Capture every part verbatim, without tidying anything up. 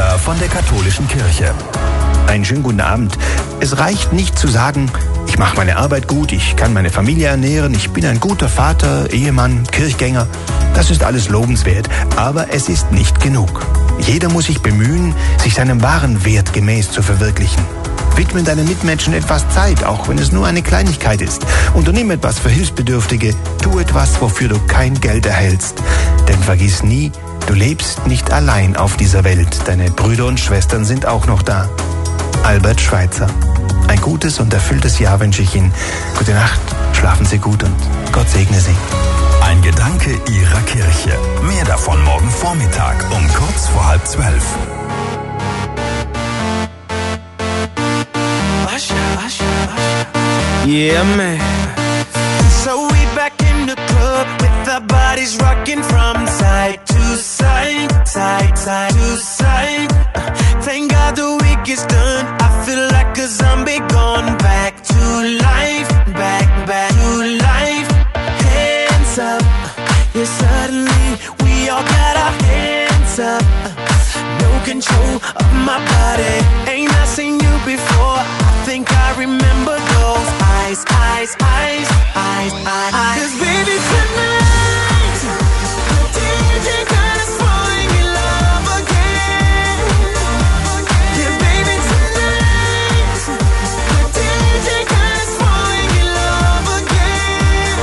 Schweizer von der katholischen Kirche. Einen schönen guten Abend. Es reicht nicht zu sagen, ich mache meine Arbeit gut, ich kann meine Familie ernähren, ich bin ein guter Vater, Ehemann, Kirchgänger. Das ist alles lobenswert, aber es ist nicht genug. Jeder muss sich bemühen, sich seinem wahren Wert gemäß zu verwirklichen. Widme deinen Mitmenschen etwas Zeit, auch wenn es nur eine Kleinigkeit ist. Unternimm etwas für Hilfsbedürftige, tu etwas, wofür du kein Geld erhältst. Denn vergiss nie, du lebst nicht allein auf dieser Welt. Deine Brüder und Schwestern sind auch noch da. Albert Schweitzer. Ein gutes und erfülltes Jahr wünsche ich Ihnen. Gute Nacht, schlafen Sie gut und Gott segne Sie. Ein Gedanke Ihrer Kirche. Mehr davon morgen Vormittag um kurz vor halb zwölf. Yeah, man. So we back in the club with our bodies rocking from side to side, side, side to side. Thank God the week is done. I feel like a zombie gone back to life, back, back to life. Hands up, yeah, suddenly we all got our hands up. No control of my body. Ain't I seen you before? I think I remember those eyes, eyes, eyes, eyes, eyes, eyes. 'Cause baby tonight, the D J got us falling in love again. Yeah, baby tonight, the D J got us falling in love again.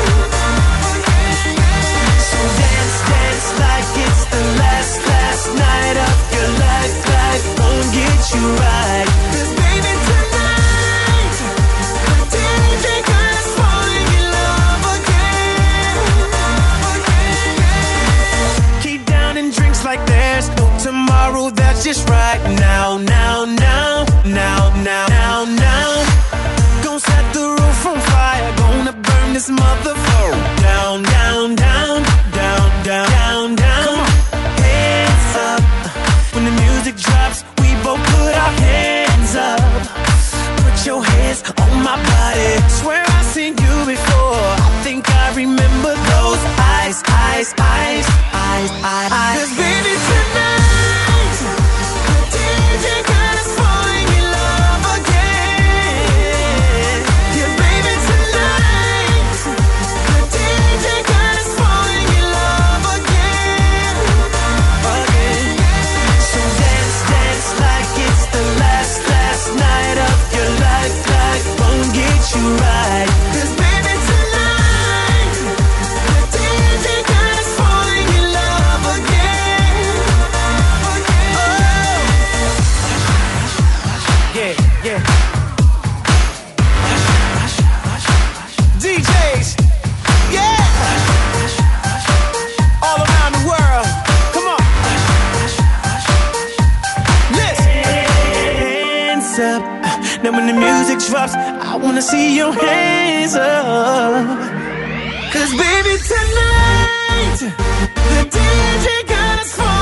So dance, dance like it's the last, last night of your life. Life won't get you right. 'Cause baby tonight, the D J got us falling in love again. Keep downing drinks like there's no tomorrow. That's just right now, now, now, now, now, now, now. Gonna set the roof on fire. Gonna burn this motherfucker down, down, down, down, down, down, down. Come on. Hands up. When the music drops, we both put our hands up. Put your hands on my body. Swear I've seen you before. I think I remember those eyes, eyes, eyes, eyes, eyes, eyes. 'Cause baby tonight, the D J got us falling in love again. Yeah, baby tonight, the D J got us falling in love again, again. So dance, dance like it's the last, last night of your life. Life won't get you right. 'Cause baby tonight, the D J got us falling in love again. Oh. Yeah, yeah. D Js, yeah. All around the world, come on. Listen. Hands up. Now when the music drops, I wanna see your hands up. 'Cause baby tonight, the D J got us falling.